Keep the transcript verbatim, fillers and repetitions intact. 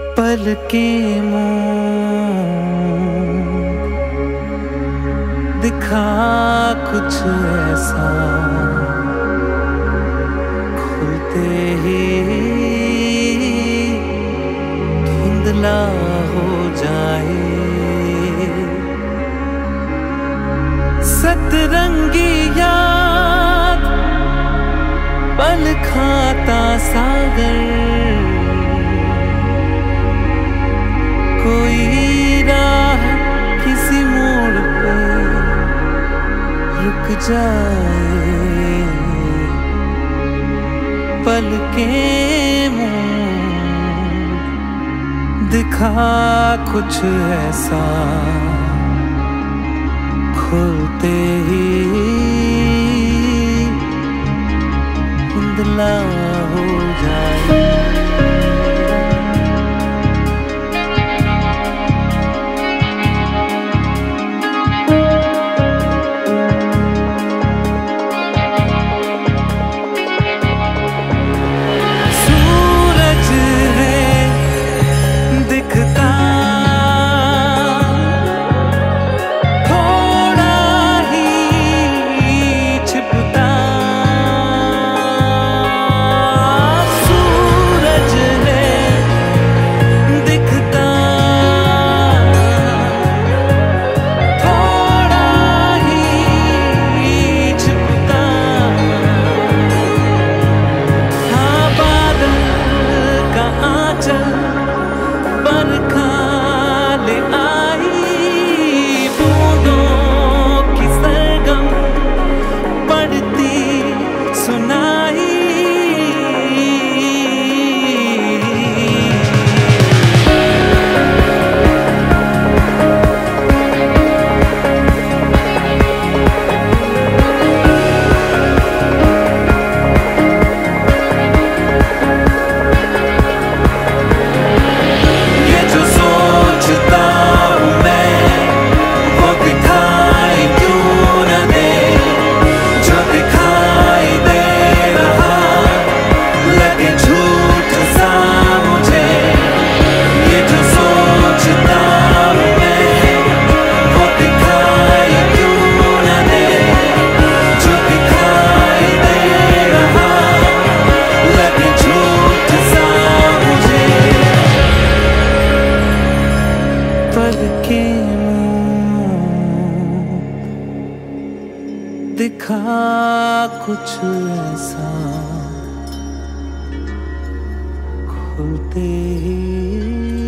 पल के मुंह दिखा कुछ ऐसा, खुलते ही धुंधला हो जाए। सतरंगी याद पल खाता सागर, कोई राह किसी मोड़ पे रुक जाए। पल के मुंह दिखा कुछ ऐसा, खुलते ही धुंधला हो जाए। दिखा कुछ ऐसा, खुलते ही